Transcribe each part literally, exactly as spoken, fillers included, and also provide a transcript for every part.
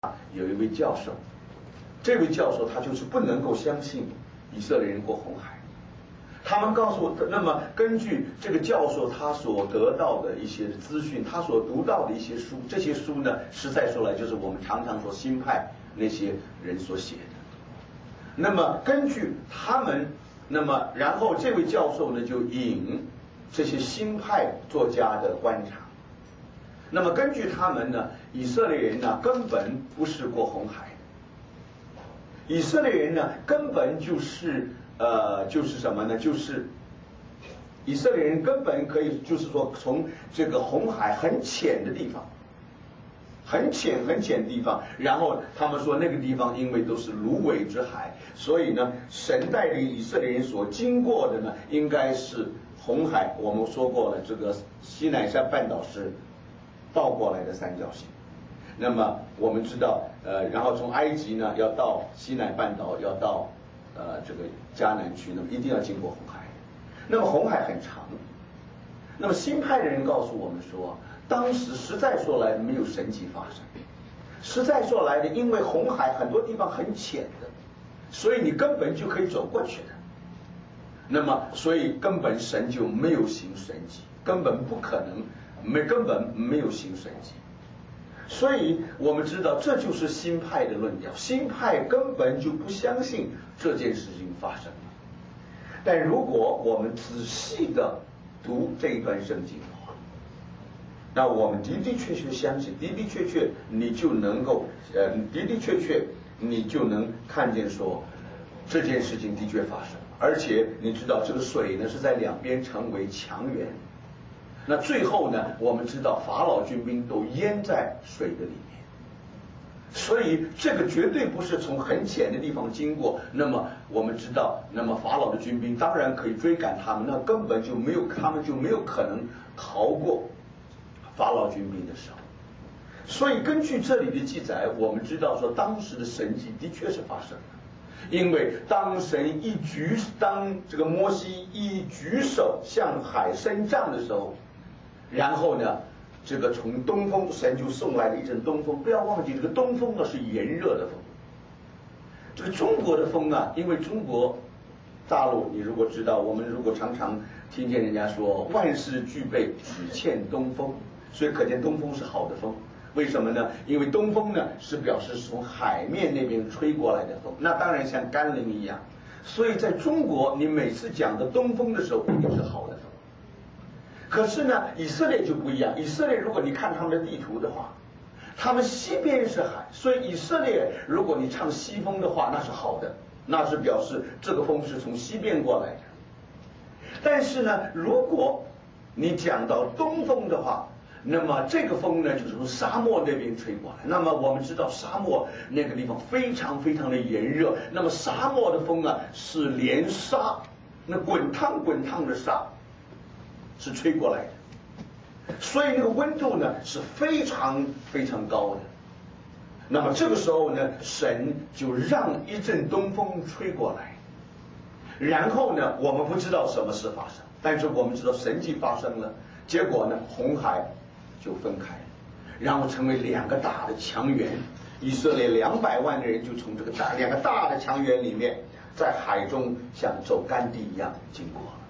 有一位教授，这位教授他就是不能够相信以色列人过红海。他们告诉我，那么根据这个教授他所得到的一些资讯，他所读到的一些书，这些书呢，实在说来就是我们常常说新派那些人所写的。那么根据他们，那么然后这位教授呢就引这些新派作家的观察。那么根据他们呢，以色列人呢根本不是过红海，以色列人呢根本就是呃就是什么呢？就是以色列人根本可以就是说从这个红海很浅的地方，很浅很浅的地方，然后他们说那个地方因为都是芦苇之海，所以呢神带领以色列人所经过的呢应该是红海。我们说过了，这个西乃山半岛是倒过来的三角形。那么我们知道，呃，然后从埃及呢要到西乃半岛，要到呃这个迦南区，那么一定要经过红海。那么红海很长。那么新派的人告诉我们说，当时实在说来没有神迹发生，实在说来的，因为红海很多地方很浅的，所以你根本就可以走过去的。那么所以根本神就没有行神迹，根本不可能。没根本没有行神迹，所以我们知道这就是新派的论调。新派根本就不相信这件事情发生了。但如果我们仔细的读这一段圣经的话，那我们的的确确相信，的的确确你就能够呃的的确确你就能看见说这件事情的确发生了，而且你知道这个水呢是在两边成为墙垣。那最后呢，我们知道法老军兵都淹在水的里面，所以这个绝对不是从很浅的地方经过。那么我们知道，那么法老的军兵当然可以追赶他们，那根本就没有，他们就没有可能逃过法老军兵的手。所以根据这里的记载，我们知道说当时的神迹的确是发生了。因为当神一举，当这个摩西一举手向海伸杖的时候，然后呢，这个从东风，神就送来了一阵东风。不要忘记，这个东风呢是炎热的风。这个中国的风啊，因为中国大陆，你如果知道，我们如果常常听见人家说万事俱备，只欠东风，所以可见东风是好的风。为什么呢？因为东风呢是表示从海面那边吹过来的风，那当然像甘霖一样。所以在中国，你每次讲的东风的时候，一定是好的风。可是呢，以色列就不一样。以色列，如果你看他们的地图的话，他们西边是海，所以以色列，如果你唱西风的话，那是好的，那是表示这个风是从西边过来的。但是呢，如果你讲到东风的话，那么这个风呢，就是从沙漠那边吹过来。那么我们知道沙漠那个地方非常非常的炎热，那么沙漠的风啊是连沙，那滚烫滚烫的沙是吹过来的，所以那个温度呢是非常非常高的。那么这个时候呢，神就让一阵东风吹过来，然后呢，我们不知道什么事发生，但是我们知道神迹发生了。结果呢，红海就分开了，然后成为两个大的墙垣。以色列两百万的人就从这个大两个大的墙垣里面，在海中像走干地一样经过了。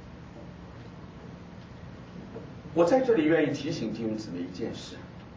我在这里愿意提醒弟兄姊妹一件事：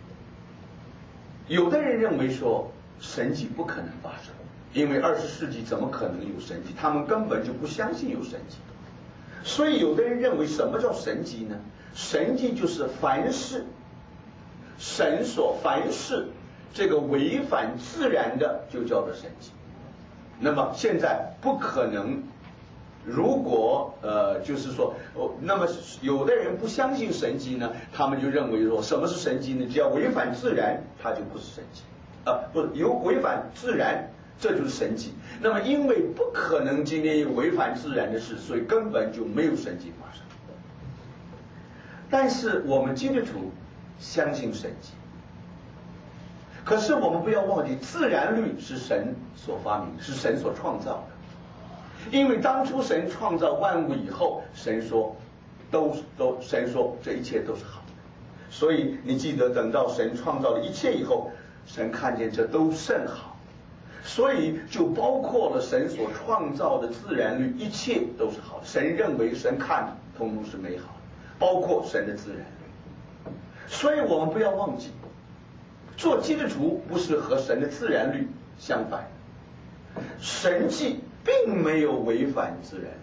有的人认为说神迹不可能发生，因为二十世纪怎么可能有神迹？他们根本就不相信有神迹。所以有的人认为什么叫神迹呢？神迹就是凡是神所凡是这个违反自然的就叫做神迹。那么现在不可能，如果呃就是说哦，那么有的人不相信神迹呢，他们就认为说什么是神迹呢？只要违反自然，它就不是神迹啊，不是有违反自然，这就是神迹。那么因为不可能今天有违反自然的事，所以根本就没有神迹发生。但是我们基督徒相信神迹，可是我们不要忘记，自然律是神所发明，是神所创造的。因为当初神创造万物以后，神说都都神说这一切都是好的。所以你记得，等到神创造了一切以后， 神看见这都甚好，所以就包括了神所创造的自然律，一切都是好的。神认为神看通通是美好的，包括神的自然律。所以我们不要忘记，做基督徒不是和神的自然律相反，神迹并没有违反自然律，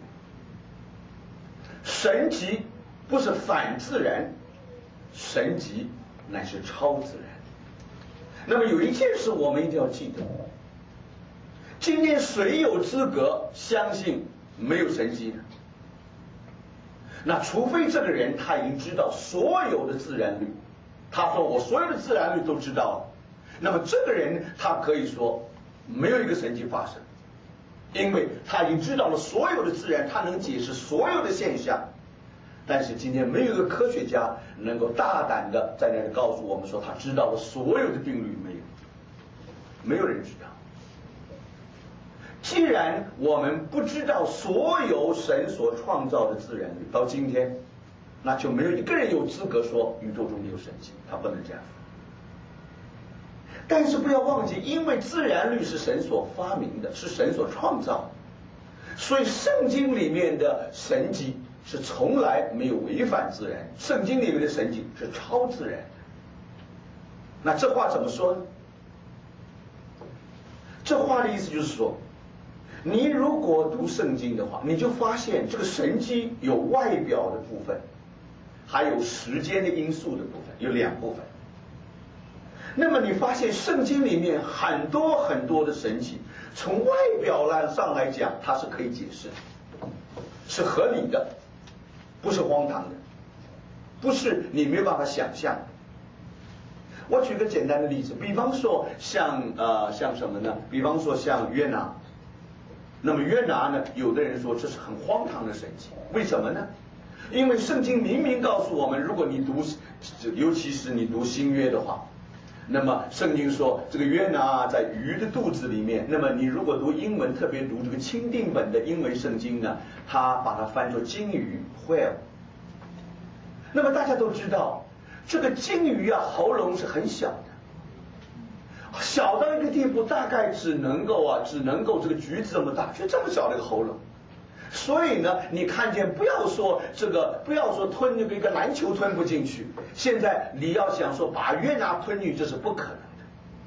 神迹不是反自然，神迹乃是超自然。那么有一件事我们一定要记得，今天谁有资格相信没有神迹呢？那除非这个人他已经知道所有的自然律，他说我所有的自然律都知道了，那么这个人他可以说没有一个神迹发生，因为他已经知道了所有的自然，他能解释所有的现象。但是今天没有一个科学家能够大胆的在那里告诉我们说他知道了所有的定律，没有，没有人知道。既然我们不知道所有神所创造的自然律，到今天那就没有一个人有资格说宇宙中有神迹，他不能这样说。但是不要忘记，因为自然律是神所发明的，是神所创造的，所以圣经里面的神迹是从来没有违反自然，圣经里面的神迹是超自然的。那这话怎么说呢？这话的意思就是说，你如果读圣经的话，你就发现这个神迹有外表的部分，还有时间的因素的部分，有两部分。那么你发现圣经里面很多很多的神迹，从外表上来讲它是可以解释的，是合理的，不是荒唐的，不是你没有办法想象的。我举个简单的例子，比方说像呃像什么呢？比方说像约拿。那么约拿呢，有的人说这是很荒唐的神迹，为什么呢？因为圣经明明告诉我们，如果你读，尤其是你读新约的话，那么圣经说这个约拿在鱼的肚子里面。那么你如果读英文，特别读这个钦定本的英文圣经呢，它把它翻作鲸鱼 whale。那么大家都知道，这个鲸鱼啊，喉咙是很小的，小到一个地步，大概只能够啊，只能够这个橘子这么大，就这么小的一个喉咙。所以呢，你看见，不要说这个，不要说吞那个一个篮球吞不进去，现在你要想说把约拿吞进去，这是不可能的。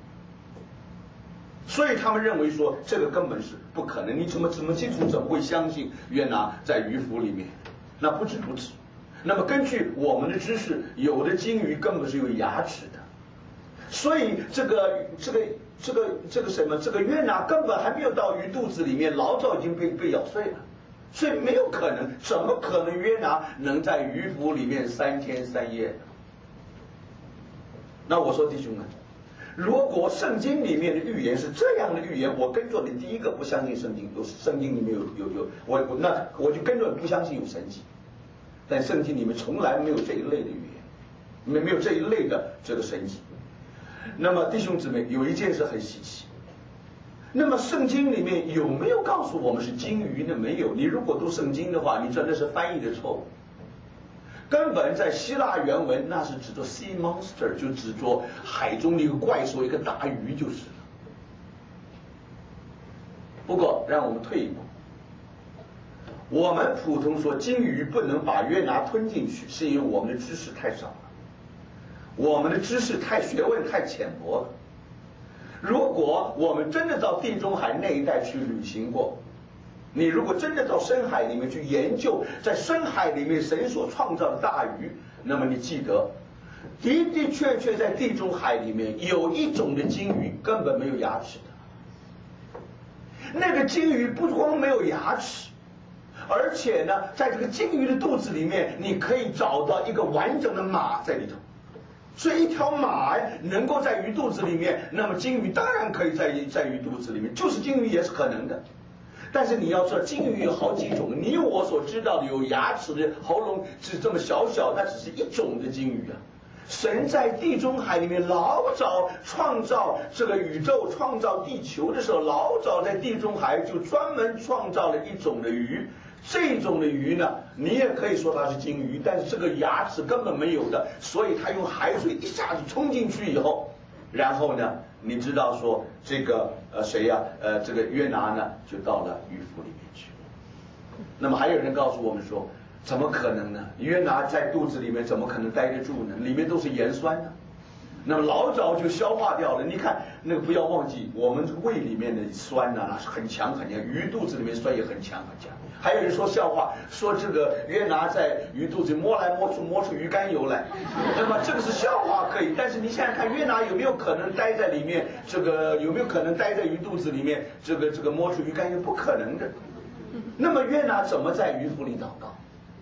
所以他们认为说这个根本是不可能，你怎么怎么基督徒怎么会相信约拿在鱼腹里面？那不止如此。那么根据我们的知识，有的鲸鱼根本是有牙齿的。所以这个这个这个这个什么，这个约拿根本还没有到鱼肚子里面，老早已经被被咬碎了，所以没有可能，怎么可能约拿能在鱼腹里面三天三夜呢？那我说弟兄们，如果圣经里面的预言是这样的预言，我跟着你第一个不相信圣经，有圣经里面有有有我我那我就跟着你不相信有神迹，但圣经里面从来没有这一类的预言，没没有这一类的这个神迹。那么弟兄姊妹，有一件事很稀奇，那么圣经里面有没有告诉我们是鲸鱼呢？没有。你如果读圣经的话，你真的是翻译的错误。根本在希腊原文那是指作 sea monster， 就指作海中的一个怪兽，一个大鱼就是了。不过让我们退一步，我们普通说鲸鱼不能把约拿吞进去，是因为我们的知识太少了，我们的知识太学问太浅薄了。如果我们真的到地中海那一带去旅行过，你如果真的到深海里面去研究，在深海里面神所创造的大鱼，那么你记得，的的确确在地中海里面有一种的鲸鱼根本没有牙齿的。那个鲸鱼不光没有牙齿，而且呢，在这个鲸鱼的肚子里面，你可以找到一个完整的马在里头。所以一条马能够在鱼肚子里面，那么鲸鱼当然可以在在鱼肚子里面，就是鲸鱼也是可能的。但是你要知道，鲸鱼有好几种，你我所知道的有牙齿的喉咙是这么小小，那只是一种的鲸鱼啊。神在地中海里面老早创造这个宇宙，创造地球的时候，老早在地中海就专门创造了一种的鱼。这种的鱼呢，你也可以说它是鲸鱼，但是这个牙齿根本没有的，所以它用海水一下子冲进去以后， 然后呢，你知道说这个呃谁呀、啊？呃，这个约拿呢就到了鱼腹里面去。那么还有人告诉我们说，怎么可能呢？约拿在肚子里面怎么可能待得住呢？里面都是盐酸呢。那么老早就消化掉了。你看那个，不要忘记，我们这个胃里面的酸呢，那是很强很强，鱼肚子里面酸也很强很强。还有人说笑话，说这个约拿在鱼肚子摸来摸去摸出鱼肝油来，那么这个是笑话可以，但是你想想看，约拿有没有可能待在里面？这个有没有可能待在鱼肚子里面？这个这个摸出鱼肝油不可能的。那么约拿怎么在鱼腹里祷告？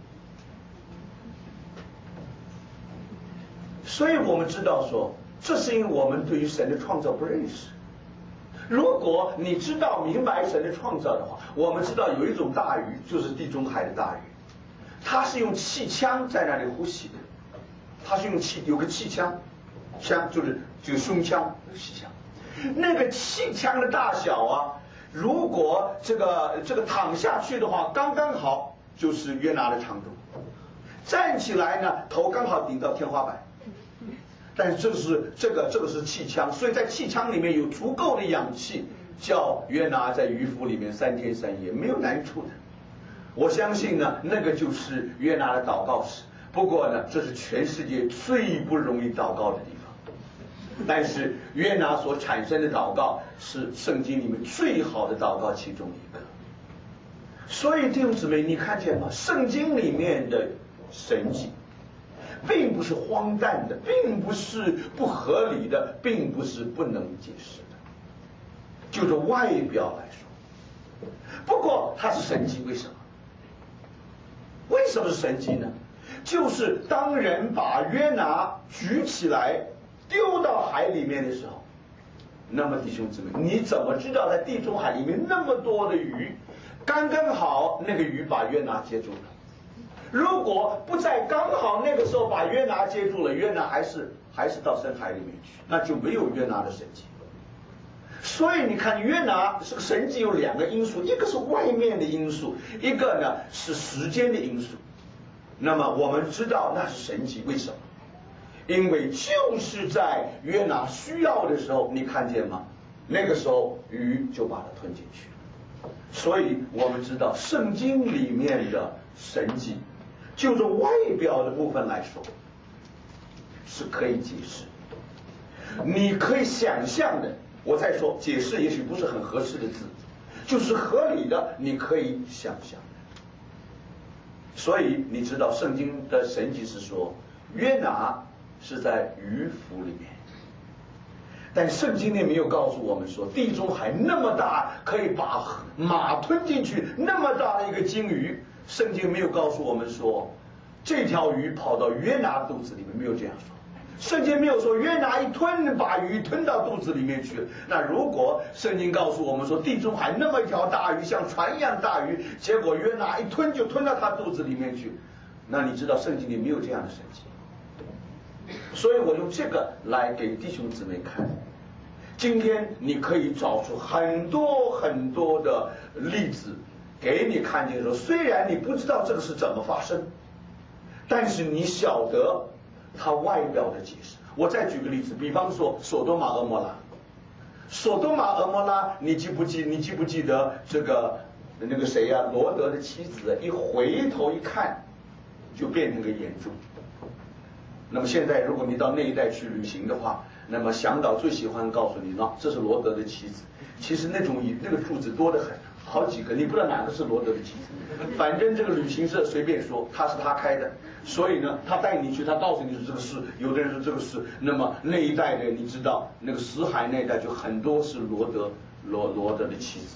所以我们知道说，这是因为我们对于神的创造不认识。如果你知道明白神的创造的话，我们知道有一种大鱼，就是地中海的大鱼，它是用气腔在那里呼吸的，它是用气有个气腔，腔就是就胸腔气腔，那个气腔的大小啊，如果这个这个躺下去的话，刚刚好就是约拿的长度，站起来呢，头刚好顶到天花板。但是这是这个这个是气腔，所以在气腔里面有足够的氧气，叫约拿在鱼腹里面三天三夜没有难处的。我相信呢，那个就是约拿的祷告室。不过呢，这是全世界最不容易祷告的地方。但是约拿所产生的祷告是圣经里面最好的祷告其中一个。所以弟兄姊妹，你看见吗？圣经里面的神迹并不是荒诞的，并不是不合理的，并不是不能解释的，就着外表来说。不过它是神迹，为什么？为什么是神迹呢？就是当人把约拿举起来丢到海里面的时候，那么弟兄姊妹，你怎么知道在地中海里面那么多的鱼，刚刚好那个鱼把约拿接住了？如果不在刚好那个时候把约拿接住了，约拿还是还是到深海里面去，那就没有约拿的神迹。所以你看，约拿这个神迹有两个因素，一个是外面的因素，一个呢是时间的因素。那么我们知道那是神迹，为什么？因为就是在约拿需要的时候，你看见吗？那个时候鱼就把它吞进去。所以我们知道圣经里面的神迹，就从外表的部分来说是可以解释，你可以想象的。我再说解释也许不是很合适的字，就是合理的，你可以想象。所以你知道圣经的神迹是说约拿是在鱼腹里面，但圣经里没有告诉我们说地中海那么大，可以把马吞进去，那么大的一个鲸鱼，圣经没有告诉我们说这条鱼跑到约拿肚子里面，没有这样说。圣经没有说约拿一吞把鱼吞到肚子里面去。那如果圣经告诉我们说地中海那么一条大鱼，像船一样大鱼，结果约拿一吞就吞到他肚子里面去，那你知道圣经里没有这样的神迹。所以我用这个来给弟兄姊妹看，今天你可以找出很多很多的例子给你看见说，虽然你不知道这个是怎么发生，但是你晓得它外表的解释。我再举个例子，比方说索多玛俄摩拉，索多玛俄摩拉，你记不记？你记不记得这个那个谁呀、啊？罗德的妻子一回头一看，就变成个眼珠。那么现在如果你到那一带去旅行的话，那么向导最喜欢告诉你呢，这是罗德的妻子。其实那种那个柱子多得很，好几个，你不知道哪个是罗德的妻子。反正这个旅行社随便说，他是他开的，所以呢，他带你去，他告诉你是这个是，有的人说这个是。那么那一带的，你知道那个死海那一带就很多是罗德罗罗德的妻子。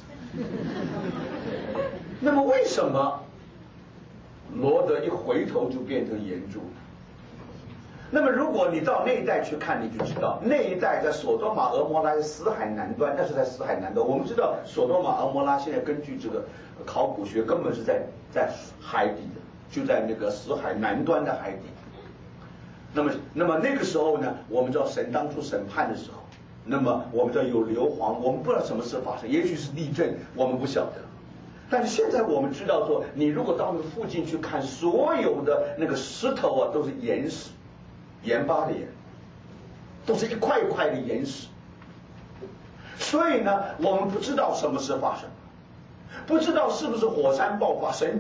那么为什么罗德一回头就变成眼珠？那么如果你到那一带去看，你就知道那一带在索多玛俄摩拉的死海南端，那是在死海南端。我们知道索多玛俄摩拉现在根据这个考古学根本是在在海底的，就在那个死海南端的海底。那么那么那个时候呢，我们知道神当初审判的时候，那么我们知道有硫磺，我们不知道什么事发生，也许是地震，我们不晓得。但是现在我们知道说，你如果到那个附近去看，所有的那个石头啊都是岩石，盐巴的盐， 都是一块一块的岩石。所以呢，我们不知道什么事发生，不知道是不是火山爆发，神